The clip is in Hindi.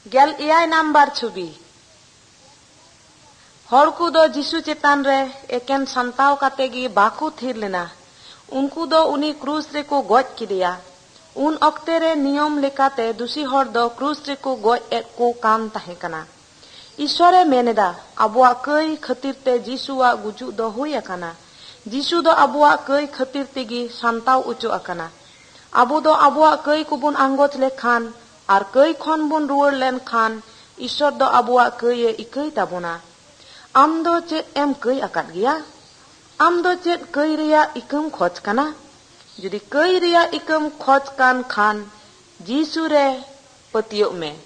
गेल एआई नंबर छुबी हर को दो जिसु चेतान रे एकेन संताव काते गी बाकू थीर लेना उनको दो उनी क्रूस रे को गज किदिया उन अक्ते रे नियम लेकाते दूसरी हर दो क्रूस रे को गज एक को काम ताहे कना ईश्वरे मेनेदा अबुआ कई खतिर ते जिसुआ गुजु दो हुई अकाना जिसु दो अबुआ कई खतिर तेगी संताव उचु अकाना अबु दो अबुआ कई कुबुन आंगोच ले खान और कई खन बुन रुवर लेन खान ईश्वर दो अबुआ कई इकई ताबुना आम दो चेत एम कई अकात गया आम दो चेत कई रिया इकम खोज कना जुदी कई रिया इकम खोज कान खान जिसु रे पतियो में